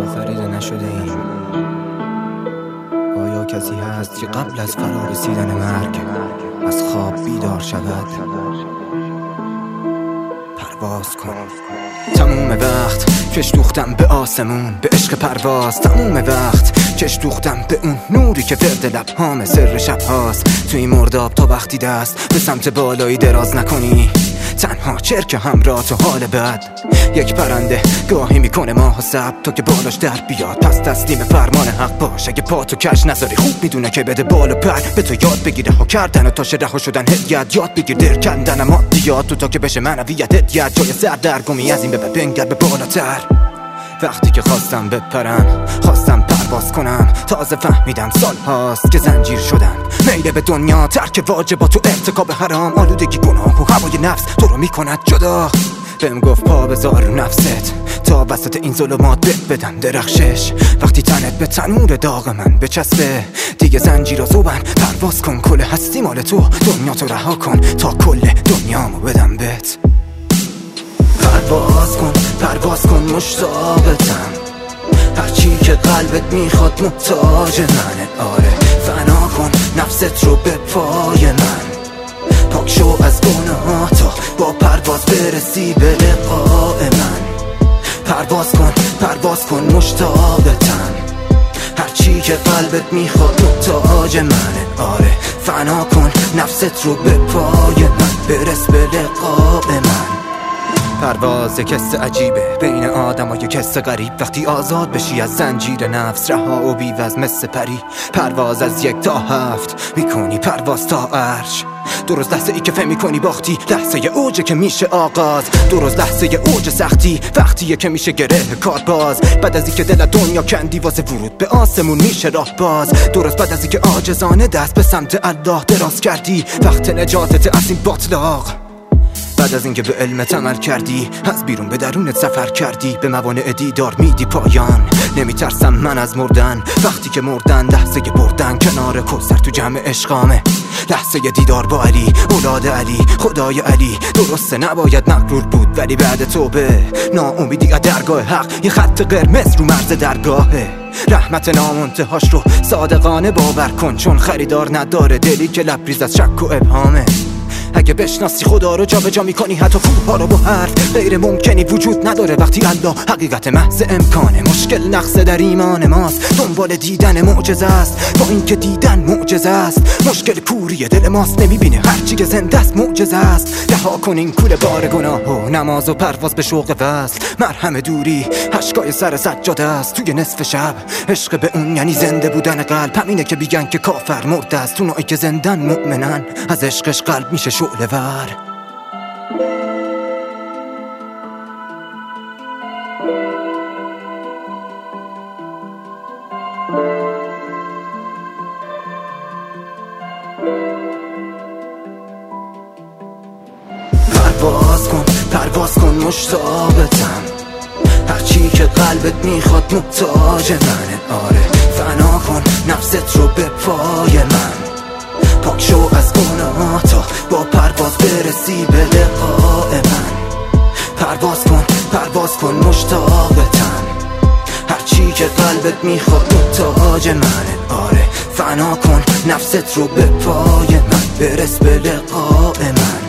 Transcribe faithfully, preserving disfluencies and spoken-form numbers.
آفریده نشده ایم. آیا کسی هست که قبل از فرا رسیدن مرگ از خواب بیدار شود؟ پرواز کن. تموم وقت کش دوختم به آسمون، به عشق پرواز. تموم وقت کش دوختم به اون نوری که فرد لبهام سر شب هاست. توی مرداب تا وقتی دست به سمت بالایی دراز نکنی، تنها چرک همراه تو حال بد. یک پرنده گاهی میکنه ماه و سب تا که بالاش در بیاد، پس تسلیم فرمان حق باش. اگه پا تو کش نذاری خوب میدونه که بده بال و پر به تو یاد بگیره ها کردن و تاش رها شدن هدیت. یاد بگیر در کندن مادیات تو تا که بشه منویت هدیت. جای سر درگمی از این به بنگر به بالاتر. وقتی که خواستم بپرم، خواستم پرواز کنم، تازه فهمیدم سال هاست که زنجیر شدم. میله به دنیا، ترک واجبات و ارتکاب حرام، آلودگی گناه و هوای نفس تو رو میکند جدا. بهم گفت پا بذار رو نفست تا وسط این ظلمات بهت بدم درخشش. وقتی تنت به تنور داغ من بچسبه دیگه زنجیر و زوبن. پرواز کن، کل هستی مال تو، دنیا تو رها کن تا کل دنیامو بدم بهت. پرواز کن، پرواز کن، مشتاقتم. هرچی که قلبت میخواد محتاج منه. آره فنا کن نفست رو به پای من، پاک شو از گناه تا با پرواز برسی به لقاء من. پرواز کن، پرواز کن، مشتاقتم. هرچی که قلبت میخواد محتاج منه. آره فنا کن نفست رو به پای من، برس به لقاء من. پرواز یک قصه عجیبه بین آدم و یک قصه غریب. وقتی آزاد بشی از زنجیر نفس، رها و بی‌وزن مثل پری. پرواز از یک تا هفت میکنی پرواز تا عرش. دو روز لحظه ای که فهم میکنی باختی، لحظه اوجه که میشه آغاز. دو روز لحظه اوج سختی، وقتیه که میشه گره کار باز. بعد از اینکه دل دنیا کندی واسه ورود به آسمون میشه راه باز. دو روز بعد از اینکه عاجزانه دست به سمت الله دراز کردی، وقت نجاتت از این باطلاق. بعد از اینکه به علمت عمل کردی، از بیرون به درونت سفر کردی، به موانع دیدار میدی پایان. نمیترسم من از مردن، وقتی که مردن لحظه بردن کنار کوثر تو جمع عشقامه. لحظه دیدار با علی، اولاد علی، خدای علی. درسته نباید مغرور بود ولی بعد توبه ناامیدی از درگاه حق یه خط قرمز رو مرز درگاهه. رحمت نامنتهاش رو صادقانه باور کن، چون خریدار نداره دلی که لبریز از شک و ابهامه. اگه بشناسی خدا رو جا به جا میکنی حتی کوه رو با حرف. غیر ممکنی وجود نداره وقتی الله حقیقت محض امکانه. مشکل نقص در ایمان ماست، دنبال دیدن معجزه است، با اینکه دیدن معجزه است. مشکل کوری دل ماست، نمیبینه هرچی که زنده است معجزه است. رها کن این کوله بار گناه و نماز و پرواز به شوق وصل. مرهم دوری اشکای سر سجاده است توی نصف شب. عشق به اون یعنی زنده بودن قلب. همینه که بیگن که کافر مرده است، تو نوعی که زندن مؤمنن. از عشقش قلب میشه شعله ور. پرواز کن، پرواز کن، مشتاقتم. هرچی که قلبت میخواد محتاج منه. آره فنا کن نفست رو به پای من، پاک شو از گناه تا با پرواز برسی به لقاء من. پرواز کن، پرواز کن، مشتاقتم. هرچی که قلبت میخواد محتاج منه. آره فنا کن نفست رو به پای من، برس به لقاء من.